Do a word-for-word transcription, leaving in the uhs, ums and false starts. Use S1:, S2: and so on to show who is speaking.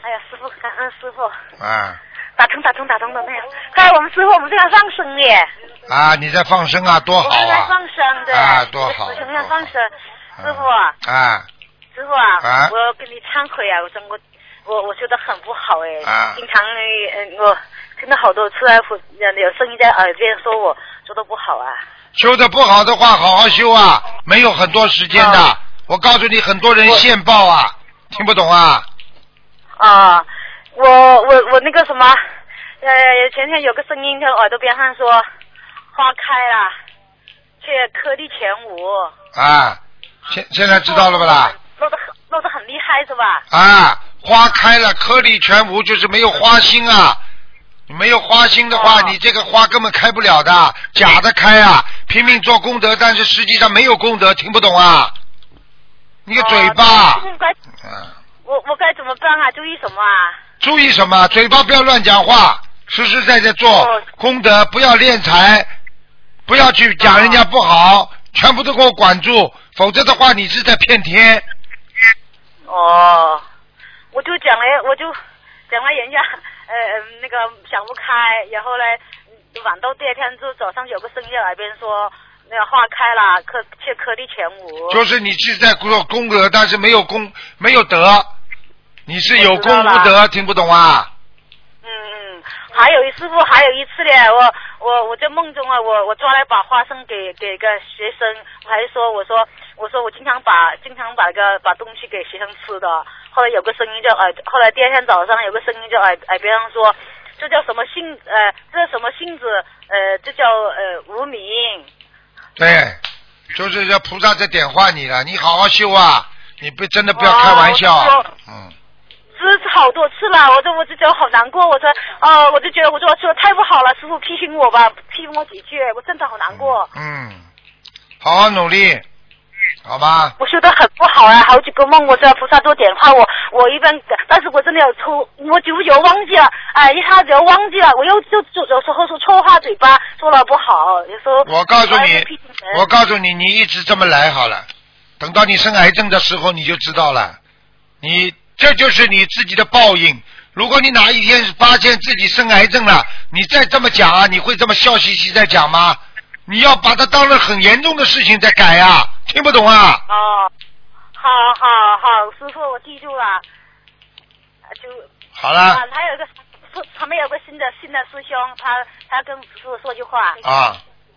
S1: 哎呀，师傅，感恩师傅。
S2: 啊。
S1: 打通打通打通了没有？嗨，我们师傅，我们这样放生耶。
S2: 啊，你在放生啊，多好啊！
S1: 我们在放生，对。
S2: 啊，多好。
S1: 师兄要放生，师傅。
S2: 啊。
S1: 师傅啊，
S2: 啊
S1: 我跟你忏悔啊，我真我我我觉得很不好哎。
S2: 啊。
S1: 经常嗯、呃，我听到好多次啊，有声音在耳边说我做的不好啊。
S2: 修的不好的话，好好修啊，没有很多时间的。哦、我告诉你，很多人现报啊，听不懂啊。
S1: 啊。我我我那个什么，呃，前天有个声音在耳朵边上说，花开了，却颗粒全无。
S2: 啊，现现在知道了不啦？
S1: 落得很落得很厉害是吧？
S2: 啊，花开了，颗粒全无，就是没有花心啊。没有花心的话，哦、你这个花根本开不了的，假的开啊，拼命做功德，但是实际上没有功德，听不懂啊？你个嘴巴。
S1: 哦、嗯。我我该怎么办啊？注意什么啊？
S2: 注意什么？嘴巴不要乱讲话，实实在在做功德，不要敛财，不要去讲人家不好，哦、全部都给我管住，否则的话你是在骗天。
S1: 哦，我就讲了，我就讲了人家呃那个想不开，然后呢晚到第二天就早上有个声音在耳边说那个花开了，颗却颗粒全无。就是你是在做功德，但是没有功没有德。你是有功无德，听不懂啊？嗯嗯，还有一师傅，还有一次呢，我我我在梦中啊，我我抓来把花生给给个学生，我还说我说我说我经常把经常把个把东西给学生吃的。后来有个声音在耳，后来第二天早上有个声音在耳耳边上说，这叫什么性呃，这叫什么性子呃，这叫呃无名。对，就是叫菩萨在点化你了，你好好修啊，你不真的不要开玩笑啊，嗯。这好多次了，我就我就觉得好难过，我说，呃，我就觉得我说说太不好了，师傅批评我吧，批评我几句，我真的好难过。嗯，好好努力，好吧。我修得很不好啊，好几个梦，我叫菩萨多点化我，我一般，但是我真的有抽，我久久忘记了，哎，一下子又忘记了，我又就就有时候说错话，嘴巴说了不好，有时候。我告诉你，我告诉你，你一直这么来好了，等到你生癌症的时候你就知道了，你。这就是你自己的报应。如果你哪一天发现自己生癌症了，你再这么讲啊，你会这么笑嘻嘻在讲吗？你要把它当成很严重的事情在改啊，听不懂啊？哦，好好好，师傅我记住了。就好了。啊，还有一个旁边有个新的新的师兄，他他跟师傅说句话。啊。